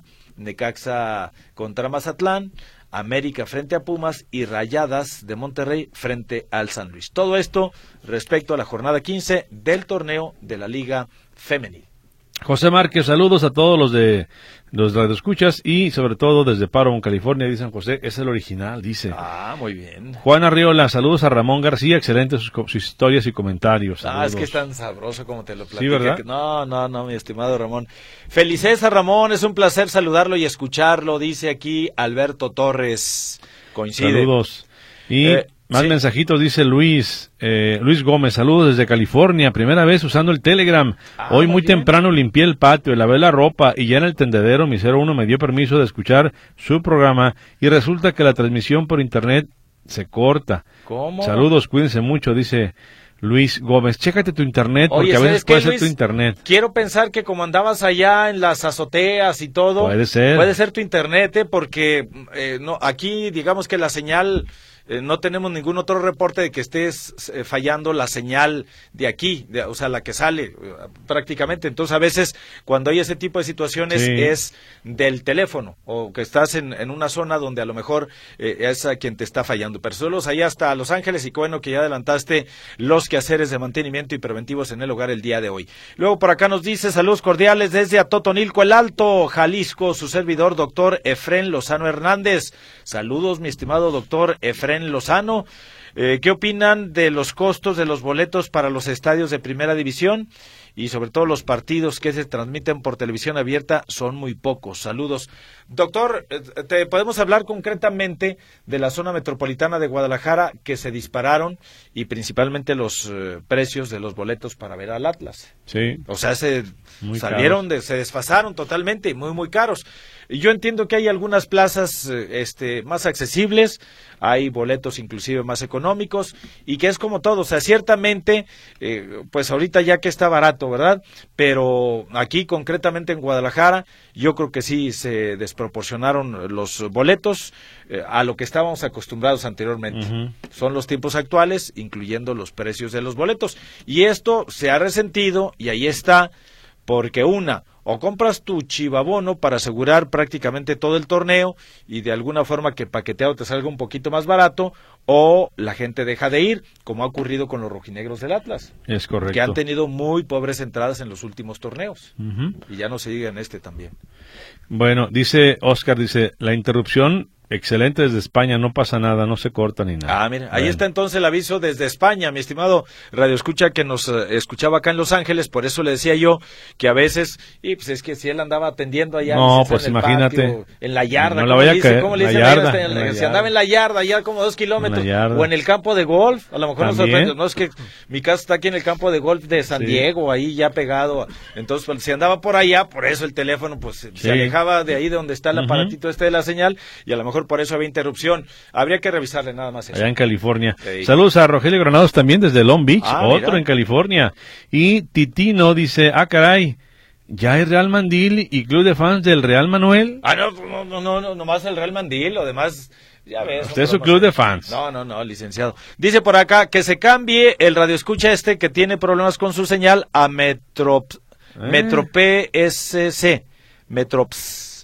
Necaxa contra Mazatlán, América frente a Pumas y Rayadas de Monterrey frente al San Luis. Todo esto respecto a la jornada quince del torneo de la Liga Femenil. José Márquez, saludos a todos los de los radioescuchas y sobre todo desde Paramount, California, dicen José, es el original, dice. Ah, muy bien. Juan Arriola, saludos a Ramón García, excelentes sus, sus historias y comentarios. Saludos. Ah, es que es tan sabroso como te lo platico. Sí, ¿verdad? No, no, no, mi estimado Ramón. Felices a Ramón, es un placer saludarlo y escucharlo, dice aquí Alberto Torres. Coincide. Saludos. Y eh, más sí. mensajitos, dice Luis, eh, Luis Gómez, saludos desde California, primera vez usando el Telegram. Ah, Hoy muy bien. temprano limpié el patio, lavé la ropa y ya en el tendedero mi cero uno me dio permiso de escuchar su programa y resulta que la transmisión por internet se corta. ¿Cómo? Saludos, cuídense mucho, dice Luis Gómez. Chécate tu internet, porque Oye, a veces puede ser Luis, tu internet. Quiero pensar que como andabas allá en las azoteas y todo, puede ser, puede ser tu internet, ¿eh? Porque eh, no, aquí digamos que la señal... Eh, no tenemos ningún otro reporte de que estés eh, fallando la señal de aquí, de, o sea, la que sale eh, prácticamente. Entonces, a veces, cuando hay ese tipo de situaciones, sí. es del teléfono, o que estás en, en una zona donde a lo mejor eh, es a quien te está fallando. Pero saludos allá hasta Los Ángeles, y qué bueno que ya adelantaste los quehaceres de mantenimiento y preventivos en el hogar el día de hoy. Luego, por acá nos dice, saludos cordiales desde Atotonilco, el Alto, Jalisco, su servidor, doctor Efrén Lozano Hernández. Saludos, mi estimado doctor Efrén Lozano. Eh, ¿Qué opinan de los costos de los boletos para los estadios de primera división? Y sobre todo los partidos que se transmiten por televisión abierta son muy pocos. Saludos. Doctor, te podemos hablar concretamente de la zona metropolitana de Guadalajara, que se dispararon, y principalmente los eh, precios de los boletos para ver al Atlas. Sí. O sea, se muy salieron, caros. de, se desfasaron totalmente y muy, muy caros. Yo entiendo que hay algunas plazas este, más accesibles, hay boletos inclusive más económicos, y que es como todo, o sea, ciertamente, eh, pues ahorita ya que está barato, ¿verdad? Pero aquí concretamente en Guadalajara, yo creo que sí se desproporcionaron los boletos eh, a lo que estábamos acostumbrados anteriormente. Uh-huh. Son los tiempos actuales, incluyendo los precios de los boletos, y esto se ha resentido, y ahí está, porque una... o compras tu chivabono para asegurar prácticamente todo el torneo y de alguna forma que paqueteado te salga un poquito más barato, o la gente deja de ir, como ha ocurrido con los rojinegros del Atlas. Es correcto. Que han tenido muy pobres entradas en los últimos torneos. Uh-huh. Y ya no se diga en este también. Bueno, dice Oscar, dice, la interrupción... excelente desde España, no pasa nada, no se corta ni nada. Ah, mira, ahí bueno. está entonces el aviso desde España, mi estimado radioescucha que nos uh, escuchaba acá en Los Ángeles, por eso le decía yo que a veces, y pues es que si él andaba atendiendo allá, no, dice, pues en imagínate, patio, en la yarda, no la vaya a dice, caer, ¿cómo le la dicen? yarda, Ahí, en la, la si yarda. andaba en la yarda, allá como dos kilómetros, o en el campo de golf, a lo mejor nos sorprende, no es que mi casa está aquí en el campo de golf de San sí. Diego, ahí ya pegado, entonces pues, si andaba por allá, por eso el teléfono pues sí. se alejaba de ahí de donde está el uh-huh. aparatito este de la señal, y a lo mejor por eso había interrupción. Habría que revisarle nada más eso. Allá en California. Sí. Saludos a Rogelio Granados también desde Long Beach, ah, otro mira. en California. Y Titino dice, ah, caray, ¿ya hay Real Mandil y Club de Fans del Real Manuel? Ah, no, no, no, no, no nomás el Real Mandil, lo demás... Ya ves, usted es su club de fans. No, no, no, licenciado. Dice por acá que se cambie el radioescucha este que tiene problemas con su señal a Metro, eh. Metro P S C. Metrops.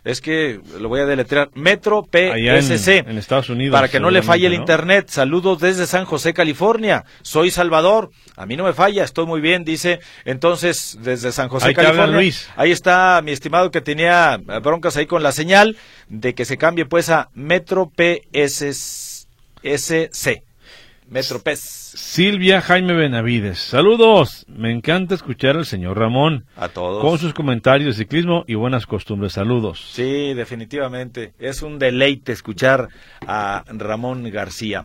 Es que lo voy a deletrear. Metro P S C. En, en Estados Unidos. Para que no le falle el ¿no? internet. Saludos desde San José, California. Soy Salvador. A mí no me falla, estoy muy bien, dice. Entonces, desde San José, ahí California. Luis. Ahí está mi estimado que tenía broncas ahí con la señal de que se cambie pues a Metro P S C. Metro P S. Silvia Jaime Benavides. Saludos. Me encanta escuchar al señor Ramón. A todos. Con sus comentarios de ciclismo y buenas costumbres. Saludos. Sí, definitivamente. Es un deleite escuchar a Ramón García.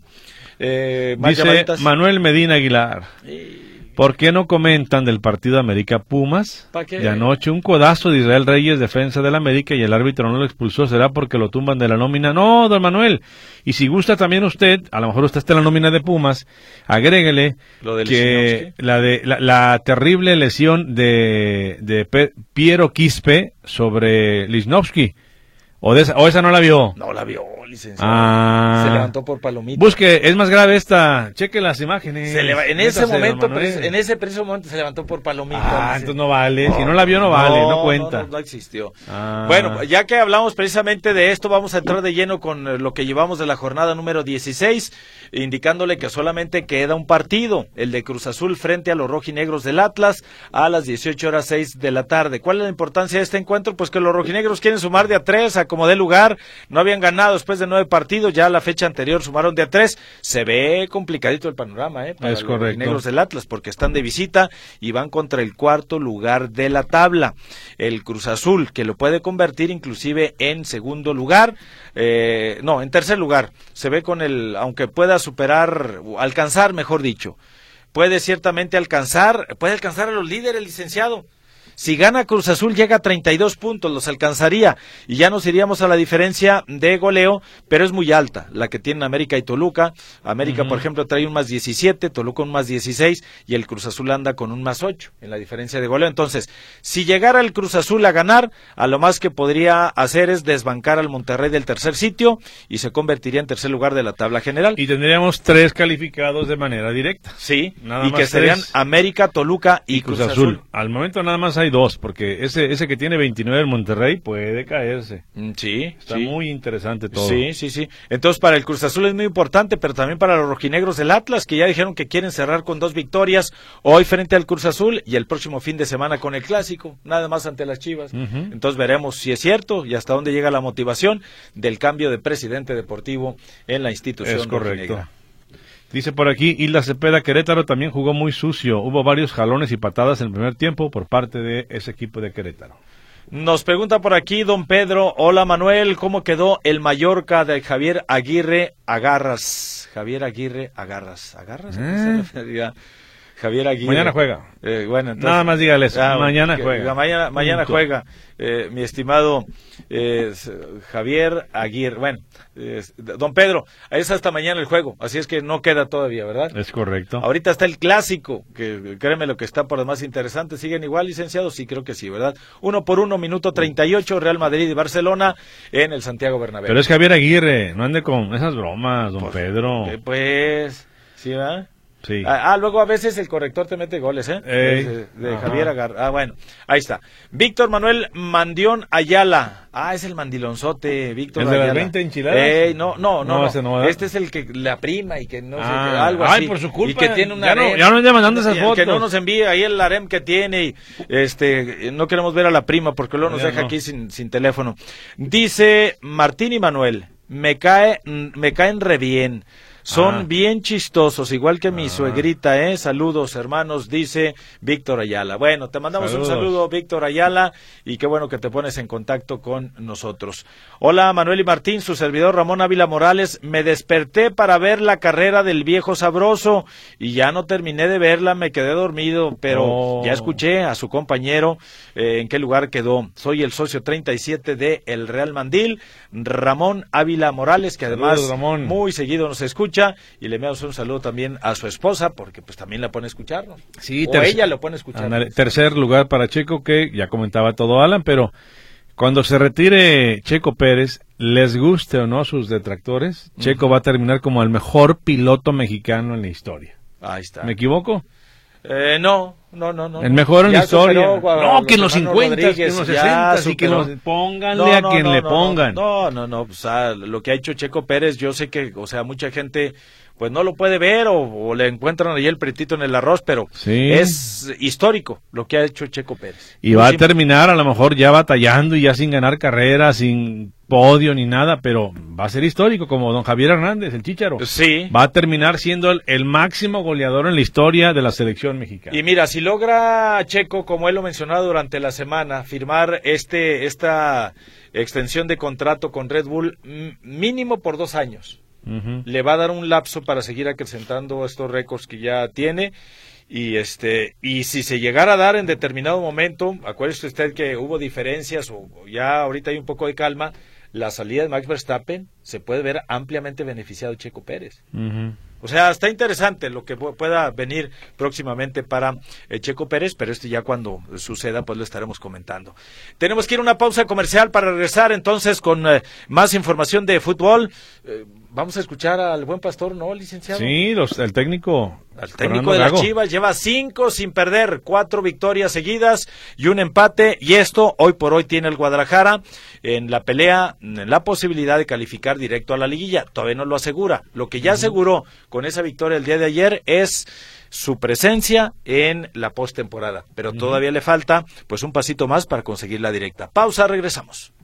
Eh, ¿más Dice llamaditas? Manuel Medina Aguilar. Y... ¿Por qué no comentan del partido América Pumas? ¿Pa qué? De anoche un codazo de Israel Reyes, defensa del América, y el árbitro no lo expulsó. ¿Será porque lo tumban de la nómina? No, don Manuel. Y si gusta también usted, a lo mejor usted está en la nómina de Pumas, agréguele ¿Lo de que la, de, la, la terrible lesión de, de Pe, Piero Quispe sobre Lichnowsky. ¿O, de esa, ¿O esa no la vio? No la vio, licenciado. Ah. Se levantó por palomita. Busque, es más grave esta. Cheque las imágenes. Se leva, en ese Métase, momento, don Manuel. en ese preciso momento se levantó por palomita. Ah, dice. entonces no vale. Si no la vio, no vale, no, no cuenta. No, no, no existió. Ah. Bueno, ya que hablamos precisamente de esto, vamos a entrar de lleno con lo que llevamos de la jornada número dieciséis, indicándole que solamente queda un partido, el de Cruz Azul frente a los rojinegros del Atlas, a las dieciocho horas seis de la tarde. ¿Cuál es la importancia de este encuentro? Pues que los rojinegros quieren sumar de a tres, a como dé lugar. No habían ganado después de nueve partidos, ya la fecha anterior sumaron de a tres. Se ve complicadito el panorama, ¿eh? Para es los correcto. rojinegros del Atlas, porque están de visita y van contra el cuarto lugar de la tabla. El Cruz Azul, que lo puede convertir inclusive en segundo lugar, eh, no, en tercer lugar. Se ve con el, aunque pueda superar, alcanzar, mejor dicho, puede ciertamente alcanzar, puede alcanzar a los líderes, licenciado. Si gana Cruz Azul llega a treinta y dos puntos, los alcanzaría y ya nos iríamos a la diferencia de goleo, pero es muy alta la que tienen América y Toluca. América, uh-huh. por ejemplo, trae un más diecisiete, Toluca un más dieciséis y el Cruz Azul anda con un más ocho en la diferencia de goleo. Entonces, si llegara el Cruz Azul a ganar, a lo más que podría hacer es desbancar al Monterrey del tercer sitio y se convertiría en tercer lugar de la tabla general. Y tendríamos tres calificados de manera directa. Sí, nada y más que serían tres. América, Toluca y, y Cruz, Cruz Azul. Azul. Al momento nada más hay dos, porque ese ese que tiene veintinueve el Monterrey puede caerse. Sí, está sí. muy interesante todo. Sí, sí, sí. Entonces para el Cruz Azul es muy importante, pero también para los rojinegros del Atlas, que ya dijeron que quieren cerrar con dos victorias hoy frente al Cruz Azul y el próximo fin de semana con el Clásico, nada más ante las Chivas. Uh-huh. Entonces veremos si es cierto y hasta dónde llega la motivación del cambio de presidente deportivo en la institución. Es correcto. Rojinegra. Dice por aquí, Hilda Cepeda, Querétaro también jugó muy sucio. Hubo varios jalones y patadas en el primer tiempo por parte de ese equipo de Querétaro. Nos pregunta por aquí don Pedro, hola Manuel, ¿cómo quedó el Mallorca de Javier Aguirre Agarras? Javier Aguirre Agarras. ¿Agarras? ¿Eh? Javier Aguirre. Mañana juega. Eh, bueno, entonces, nada más dígales, ah, mañana que, juega. Mañana, mañana juega, eh, mi estimado eh, Javier Aguirre. Bueno, eh, don Pedro, es hasta mañana el juego, así es que no queda todavía, ¿verdad? Es correcto. Ahorita está el Clásico, que créeme lo que está por demás interesante. ¿Siguen igual, licenciado? Sí, creo que sí, ¿verdad? Uno por uno, minuto treinta y ocho, Real Madrid y Barcelona en el Santiago Bernabéu. Pero es Javier Aguirre, no ande con esas bromas, don pues, Pedro. Eh, pues, ¿sí, verdad? Sí. Ah, ah, luego a veces el corrector te mete goles, ¿eh? Ey, de, de Javier Agarra. Ah, bueno, ahí está. Víctor Manuel Mandión Ayala. Ah, es el mandilonzote, Víctor ¿El de Ayala. las veinte enchiladas? Ey, no, no, no. No, no. ese no, este es el que la prima y que no ah, sé, algo así. Ay, por su culpa. Y que tiene una ya, no, ya no ande mandando esas fotos. Que no nos envíe ahí el harem que tiene y este, no queremos ver a la prima porque luego nos ya deja no. aquí sin, sin teléfono. Dice Martín y Manuel, me cae, me caen re bien. Son ah. bien chistosos, igual que mi ah. suegrita, ¿eh? Saludos, hermanos, dice Víctor Ayala. Bueno, te mandamos Saludos. un saludo, Víctor Ayala, y qué bueno que te pones en contacto con nosotros. Hola, Manuel y Martín, su servidor Ramón Ávila Morales. Me desperté para ver la carrera del viejo sabroso y ya no terminé de verla, me quedé dormido, pero oh. ya escuché a su compañero eh, en qué lugar quedó. Soy el socio treinta y siete de El Real Mandil, Ramón Ávila Morales, que además Saludos, Ramón. muy seguido nos escucha. Y le enviamos un saludo también a su esposa, porque pues también la pone a escuchar, ¿no? Sí, o ter- ella lo pone a escuchar. Andale, tercer lugar para Checo, que ya comentaba todo Alan, pero cuando se retire Checo Pérez, les guste o no a sus detractores, uh-huh. Checo va a terminar como el mejor piloto mexicano en la historia. Ahí está. ¿Me equivoco? Eh, no, no, no, no. El mejor en la historia. Superó, no, que en los cincuenta, que en los sesenta, y que los pónganle no, no, a quien no, le no, pongan. No, no, no, o sea, lo que ha hecho Checo Pérez, yo sé que, o sea, mucha gente pues no lo puede ver o, o le encuentran ahí el pretito en el arroz, pero sí. es histórico lo que ha hecho Checo Pérez. Y va a terminar a lo mejor ya batallando y ya sin ganar carrera, sin podio ni nada, pero va a ser histórico como don Javier Hernández, el Chícharo. Sí. Va a terminar siendo el, el máximo goleador en la historia de la selección mexicana. Y mira, si logra Checo, como él lo mencionaba durante la semana, firmar este esta extensión de contrato con Red Bull mínimo por dos años. Uh-huh. Le va a dar un lapso para seguir acrecentando estos récords que ya tiene y este y si se llegara a dar en determinado momento, acuérdese usted que hubo diferencias o, o ya ahorita hay un poco de calma, la salida de Max Verstappen se puede ver ampliamente beneficiado Checo Pérez. Uh-huh. O sea, está interesante lo que pueda venir próximamente para eh, Checo Pérez, pero este ya cuando suceda, pues lo estaremos comentando. Tenemos que ir a una pausa comercial para regresar entonces con eh, más información de fútbol. Eh, vamos a escuchar al buen pastor, ¿no, licenciado? Sí, los, el técnico. El técnico de las Chivas lleva cinco sin perder, cuatro victorias seguidas y un empate, y esto hoy por hoy tiene el Guadalajara en la pelea, en la posibilidad de calificar directo a la liguilla. Todavía no lo asegura. Lo que ya aseguró con esa victoria el día de ayer es su presencia en la postemporada, pero uh-huh. todavía le falta pues un pasito más para conseguir la directa. Pausa, regresamos.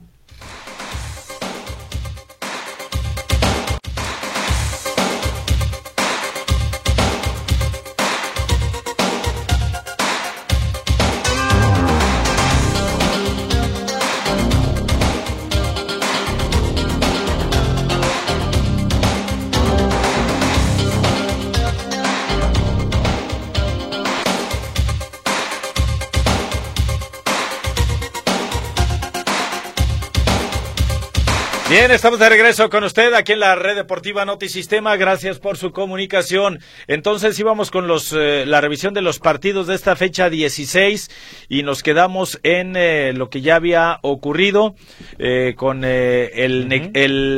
Bien, estamos de regreso con usted aquí en la Red Deportiva Notisistema. Gracias por su comunicación. Entonces íbamos con los eh, la revisión de los partidos de esta fecha dieciséis y nos quedamos en eh, lo que ya había ocurrido eh, con eh, el, uh-huh.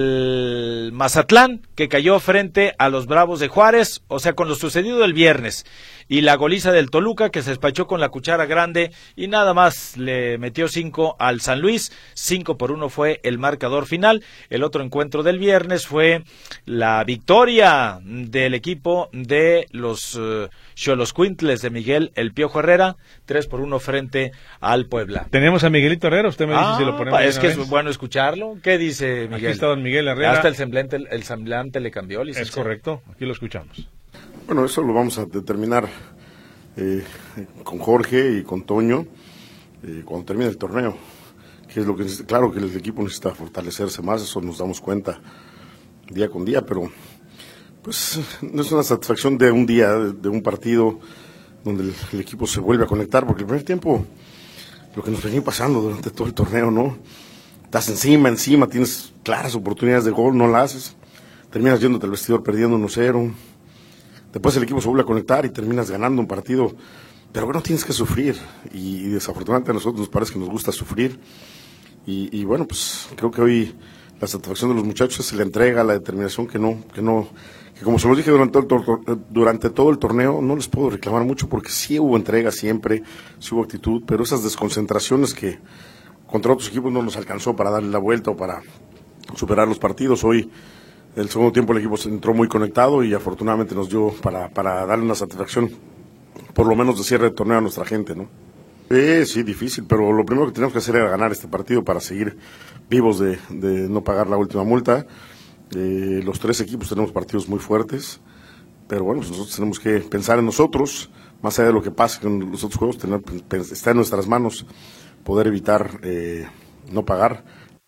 el Mazatlán, que cayó frente a los Bravos de Juárez, o sea, con lo sucedido el viernes. Y la goliza del Toluca, que se despachó con la cuchara grande y nada más le metió cinco al San Luis. Cinco por uno fue el marcador final. El otro encuentro del viernes fue la victoria del equipo de los uh, Xoloscuintles de Miguel El Piojo Herrera. Tres por uno frente al Puebla. Tenemos a Miguelito Herrera, usted me dice ah, si lo ponemos. Es que es bueno escucharlo. ¿Qué dice Miguel? Aquí está don Miguel Herrera. Hasta el semblante, el semblante le cambió, licenciado. Es correcto, aquí lo escuchamos. Bueno, eso lo vamos a determinar eh, con Jorge y con Toño eh, cuando termine el torneo. Que es lo que necesita. Claro que el equipo necesita fortalecerse más, eso nos damos cuenta día con día, pero pues no es una satisfacción de un día, de, de un partido donde el, el equipo se vuelve a conectar, porque el primer tiempo, lo que nos venía pasando durante todo el torneo, ¿no? Estás encima, encima, tienes claras oportunidades de gol, no las haces, terminas yéndote al vestidor perdiendo uno cero. Después el equipo se vuelve a conectar y terminas ganando un partido, pero bueno, tienes que sufrir, y, y desafortunadamente a nosotros nos parece que nos gusta sufrir, y, y bueno, pues creo que hoy la satisfacción de los muchachos es la entrega, la determinación que no, que no, que como se los dije durante todo, el, durante todo el torneo, no les puedo reclamar mucho porque sí hubo entrega siempre, sí hubo actitud, pero esas desconcentraciones que contra otros equipos no nos alcanzó para darle la vuelta o para superar los partidos, hoy el segundo tiempo el equipo se entró muy conectado y afortunadamente nos dio para, para darle una satisfacción, por lo menos de cierre de torneo a nuestra gente, ¿no? Eh, sí, difícil, pero lo primero que tenemos que hacer era ganar este partido para seguir vivos de, de no pagar la última multa. Eh, los tres equipos tenemos partidos muy fuertes, pero bueno, pues nosotros tenemos que pensar en nosotros, más allá de lo que pase con los otros juegos, tener, está en nuestras manos poder evitar eh, no pagar.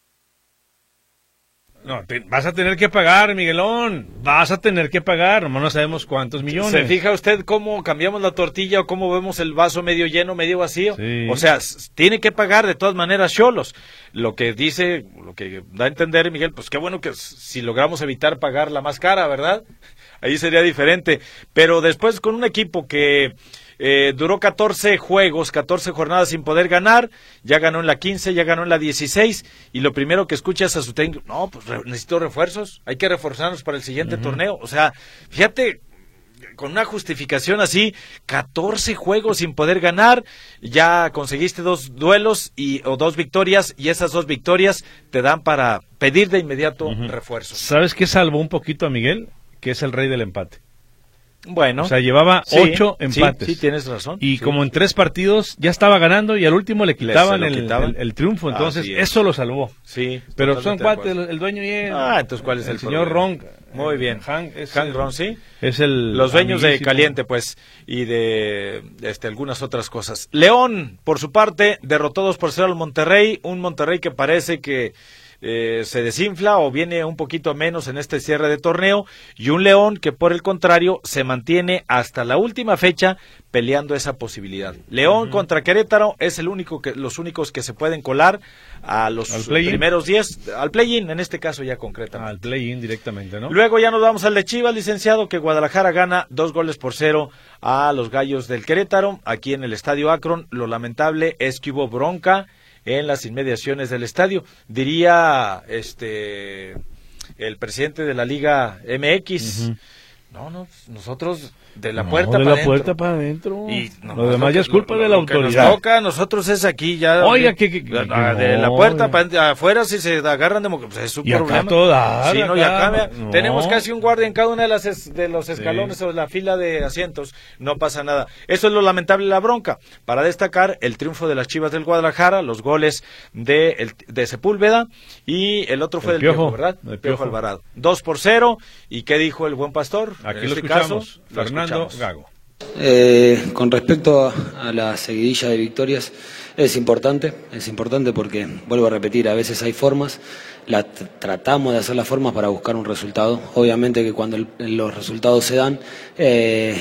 No, te, vas a tener que pagar, Miguelón, vas a tener que pagar, nomás no sabemos cuántos millones. ¿Se fija usted cómo cambiamos la tortilla o cómo vemos el vaso medio lleno, medio vacío? Sí. O sea, tiene que pagar de todas maneras Xolos. Lo que dice, lo que da a entender Miguel, pues qué bueno que si logramos evitar pagar la más cara, ¿verdad? Ahí sería diferente. Pero después con un equipo que Eh, duró catorce juegos, catorce jornadas sin poder ganar, ya ganó en la quince, ya ganó en la dieciséis, y lo primero que escuchas a su técnico, no, pues re- necesito refuerzos, hay que reforzarnos para el siguiente uh-huh. torneo. O sea, fíjate con una justificación así, catorce juegos sin poder ganar, ya conseguiste dos duelos y o dos victorias, y esas dos victorias te dan para pedir de inmediato uh-huh. refuerzos. ¿Sabes qué salvó un poquito a Miguel? Que es el rey del empate. Bueno. O sea, llevaba sí, ocho empates. Sí, sí, tienes razón. Y sí. como en tres partidos ya estaba ganando y al último le quitaban, le, el, quitaban. El, el triunfo. Entonces, eso lo salvó. Sí. Pero son cuates, el, el dueño y él. Ah, entonces, ¿cuál es el, el señor Ron? Muy bien. Hank, es Hank el, Ron, sí. Es el. Los dueños amiguísimo. De Caliente, pues, y de este, algunas otras cosas. León, por su parte, derrotó dos por cero al Monterrey. Un Monterrey que parece que Eh, se desinfla o viene un poquito a menos en este cierre de torneo, y un León que por el contrario se mantiene hasta la última fecha peleando esa posibilidad. León uh-huh. contra Querétaro es el único que los únicos que se pueden colar a los primeros diez, al play-in en este caso ya concretamente. Al play-in directamente, ¿no? Luego ya nos vamos al de Chivas, licenciado, que Guadalajara gana dos goles por cero a los Gallos del Querétaro, aquí en el Estadio Akron. Lo lamentable es que hubo bronca en las inmediaciones del estadio, diría este el presidente de la Liga M X. Uh-huh. No, no, nosotros de la no, puerta de para la puerta para adentro. Y no, lo demás ya es culpa lo, de la lo autoridad. Que nos toca a nosotros es aquí ya. Oiga, que, que, que de, no, de la puerta para afuera si se agarran de pues es su y problema. Acá toda, sí, no, y acá mira, no. Tenemos casi un guardia en cada una de las es, de los escalones sí. o de la fila de asientos, no pasa nada. Eso es lo lamentable de la bronca. Para destacar el triunfo de las Chivas del Guadalajara, los goles de el, de Sepúlveda y el otro fue el del Piojo, Piojo, ¿verdad? El Piojo. Piojo Alvarado. Dos por cero. ¿Y qué dijo el buen pastor? Aquí en lo este escuchamos. Caso, Fernando lo escuchamos. Gago. Eh, con respecto a, a la seguidilla de victorias, es importante, es importante porque, vuelvo a repetir, a veces hay formas, la t- tratamos de hacer las formas para buscar un resultado. Obviamente que cuando el, los resultados se dan, eh,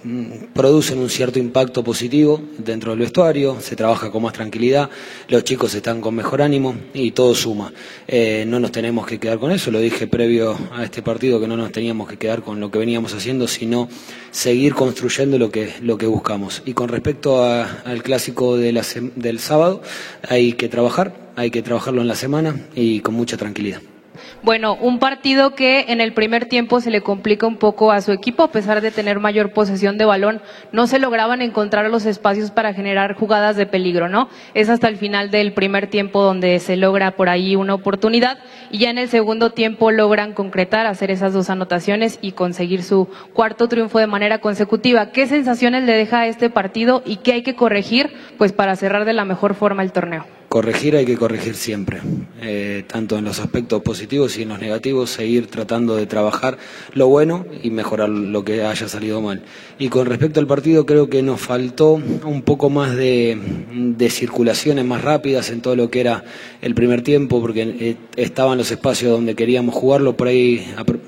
producen un cierto impacto positivo dentro del vestuario, se trabaja con más tranquilidad, los chicos están con mejor ánimo y todo suma. Eh, no nos tenemos que quedar con eso, lo dije previo a este partido, que no nos teníamos que quedar con lo que veníamos haciendo, sino seguir construyendo lo que, lo que buscamos. Y con respecto a, al clásico de la, del sábado, hay que trabajar, hay que trabajarlo en la semana y con mucha tranquilidad. Bueno, un partido que en el primer tiempo se le complica un poco a su equipo, a pesar de tener mayor posesión de balón, no se lograban encontrar los espacios para generar jugadas de peligro, ¿no? Es hasta el final del primer tiempo donde se logra por ahí una oportunidad, y ya en el segundo tiempo logran concretar, hacer esas dos anotaciones y conseguir su cuarto triunfo de manera consecutiva. ¿Qué sensaciones le deja a este partido y qué hay que corregir, pues, para cerrar de la mejor forma el torneo? Corregir hay que corregir siempre, eh, tanto en los aspectos positivos y en los negativos, seguir tratando de trabajar lo bueno y mejorar lo que haya salido mal. Y con respecto al partido, creo que nos faltó un poco más de, de circulaciones más rápidas en todo lo que era el primer tiempo, porque eh, estaban los espacios donde queríamos jugarlo, por ahí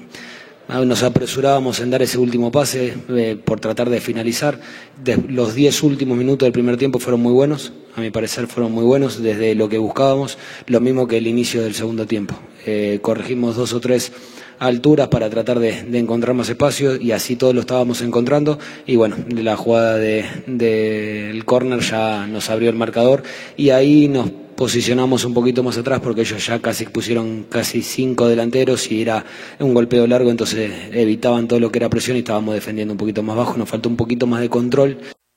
nos apresurábamos en dar ese último pase eh, por tratar de finalizar. De, los diez últimos minutos del primer tiempo fueron muy buenos, a mi parecer fueron muy buenos desde lo que buscábamos, lo mismo que el inicio del segundo tiempo. Eh, corregimos dos o tres alturas para tratar de, de encontrar más espacio y así todos lo estábamos encontrando, y bueno, la jugada del de, de córner ya nos abrió el marcador y ahí nos posicionamos un poquito más atrás porque ellos ya casi pusieron casi cinco delanteros y era un golpeo largo, entonces evitaban todo lo que era presión y estábamos defendiendo un poquito más bajo, nos faltó un poquito más de control.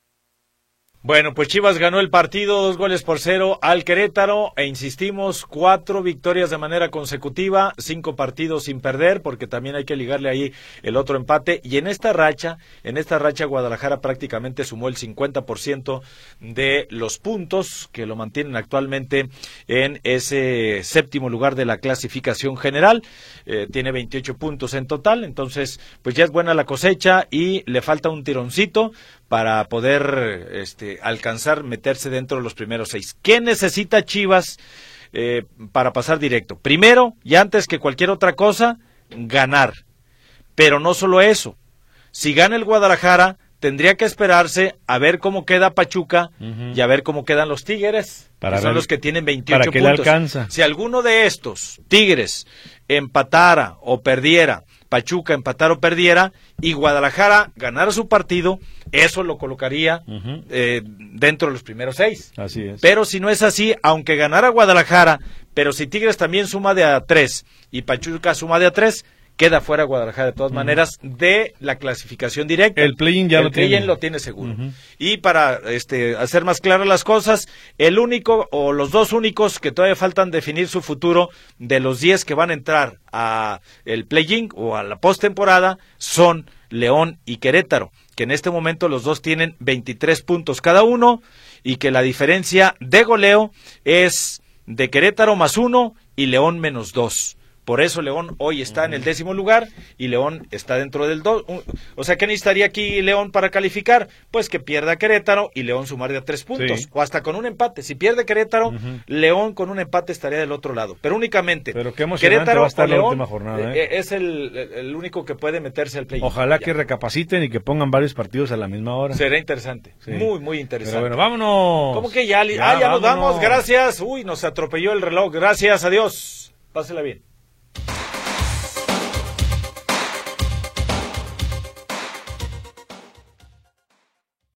Bueno, pues Chivas ganó el partido, dos goles por cero al Querétaro, e insistimos, cuatro victorias de manera consecutiva, cinco partidos sin perder, porque también hay que ligarle ahí el otro empate, y en esta racha, en esta racha Guadalajara prácticamente sumó el cincuenta por ciento de los puntos que lo mantienen actualmente en ese séptimo lugar de la clasificación general, eh, tiene veintiocho puntos en total, entonces pues ya es buena la cosecha y le falta un tironcito para poder este, alcanzar, meterse dentro de los primeros seis. ¿Qué necesita Chivas eh, para pasar directo? Primero, y antes que cualquier otra cosa, ganar. Pero no solo eso. Si gana el Guadalajara, tendría que esperarse a ver cómo queda Pachuca uh-huh. y a ver cómo quedan los Tigres, para que son ver, los que tienen veintiocho para que puntos. Le alcanza. Si alguno de estos, Tigres, empatara o perdiera, Pachuca empatara o perdiera, y Guadalajara ganara su partido, eso lo colocaría uh-huh. eh, dentro de los primeros seis. Así es. Pero si no es así, aunque ganara Guadalajara, pero si Tigres también suma de a tres y Pachuca suma de a tres, queda fuera Guadalajara de todas uh-huh. maneras de la clasificación directa. El play-in ya el lo play-in tiene. lo tiene seguro. Uh-huh. Y para este hacer más claras las cosas, el único o los dos únicos que todavía faltan definir su futuro de los diez que van a entrar a el play-in o a la postemporada son León y Querétaro, que en este momento los dos tienen veintitrés puntos cada uno y que la diferencia de goleo es de Querétaro más uno y León menos dos. Por eso León hoy está en el décimo lugar y León está dentro del dos. O sea, ¿qué necesitaría aquí León para calificar? Pues que pierda Querétaro y León sumar de a tres puntos. Sí. O hasta con un empate. Si pierde Querétaro, uh-huh. León con un empate estaría del otro lado. Pero únicamente Pero qué Querétaro va a estar o León la última jornada, ¿eh? es el, el único que puede meterse al play-in. Ojalá ya. que recapaciten y que pongan varios partidos a la misma hora. Será interesante. Sí. Muy, muy interesante. Pero bueno, vámonos. ¿Cómo que ya? ya ah, ya vámonos. Nos vamos. Gracias. Uy, nos atropelló el reloj. Gracias. Adiós. Pásela bien.